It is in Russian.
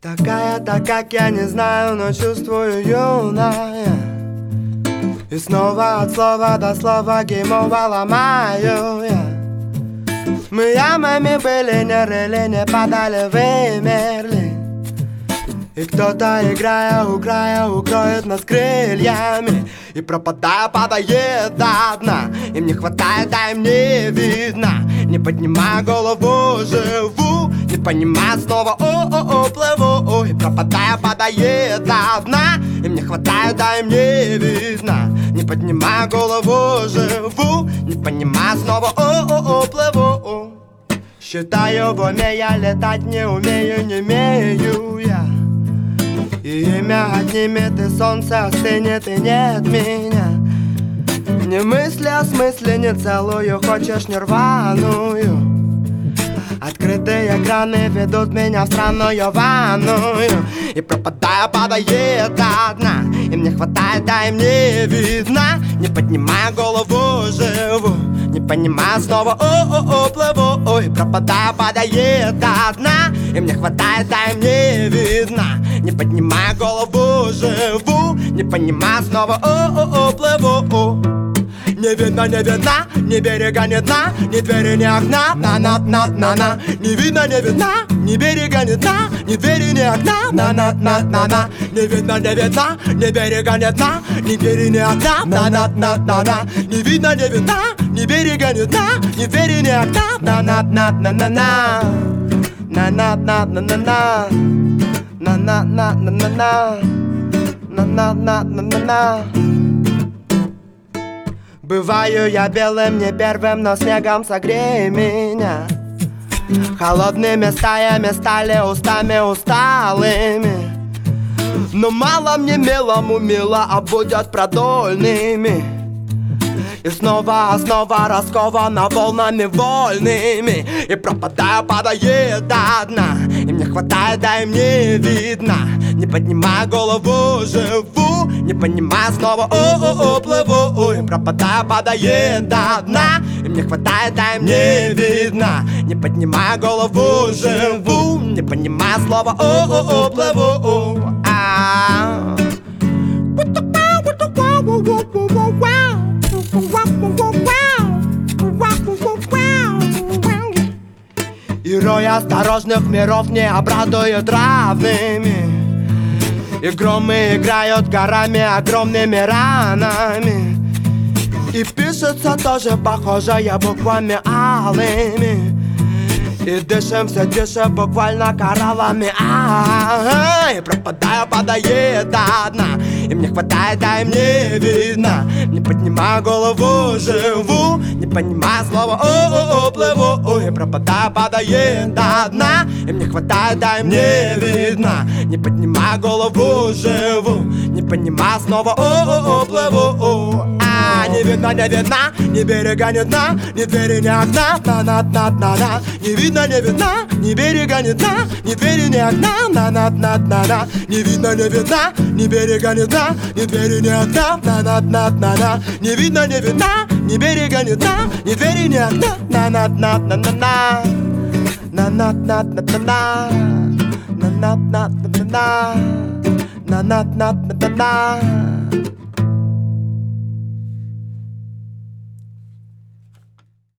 Такая-то, как я не знаю, но чувствую юная. И снова от слова до слова геймова ломаю я. Мы ямами были, не рыли, не падали, вымерли. И кто-то, играя у края, укроет нас крыльями. И пропадая, падает до дна. Им не хватает, а им не видно. Не поднимая голову, живу. Не понимая, снова о-о-о, плыву. И пропадая, падает до дна. Им не хватает, а им не видно. Не поднимая голову, живу. Не понимая, снова о-о-о, плыву. Считаю в уме, я летать не умею, не умею я. И имя отнимет, и солнце остынет, и нет меня. Не мысли о смысле, не целую, хочешь не рваную. Открытые экраны ведут меня в странную ванную. И пропадая, падает до дна. Им не хватает, а им не видно. Не поднимая голову, живу. Не понимая, снова о-о-о, плыву. И пропадая, падает до дна. Им не хватает, а им не видно. Не поднимая голову, живу. Не понимая, снова о-о-о, плыву. Не видно, не видно, ни берега, ни дна, ни двери, ни окна. На-на-на-на-на. Не видно, не видно, ни берега, ни дна, ни двери, ни окна. На-на-на-на-на. Не видно, не видно, ни берега, ни дна, ни двери, ни окна. На-на-на-на-на. Не видно, не видно, ни берега, ни дна, ни двери, ни окна. На-на-на-на-на-на. На-на-на-на-на-на. На-на-на-на-на-на. На-на-на-на-на-на. Бываю я белым, не первым, но снегом согрей меня. Холодными стаями стали устами усталыми. Но мало мне милому мило, а будет продольными. И снова основа раскована волнами вольными. И пропадая, падает до дна. Им не хватает, а им не видно. Не поднимая голову, живу. Не понимая, снова о-о-о, плыву. И пропадая, падает до дна. Им не хватает, а им не видно. Не поднимая голову, живу. Не понимая, слова о-о-о, плыву. И рой осторожных миров не обрадует равными. И громы играют горами, огромными ранами. И пишется тоже похожее буквами алыми. И дышим все тише, буквально кораллами. И пропадая, падает до дна. Им не хватает, а им не видно. Не поднимая голову, живу. Не понимая слова о-о-о, плыву. И пропадая, падает до дна. Им не хватает, а им не видно. Не поднимая голову, живу. Не понимая снова о-о-о, плыву. Не видно, не видно, ни берега, ни дна, ни двери, ни окна. На-на-на-на-на. Не видно, не видно, ни берега, ни дна, ни двери, ни окна. На-на-на-на-на. Не видно, не видно, ни берега, ни дна, ни двери, ни окна. На-на-на-на-на. Не видно, не видно, ни берега, ни дна, ни двери, ни окна. На-на-на-на-на. На-на-на-на-на. На-на-на-на-на. На-на-на-на-на.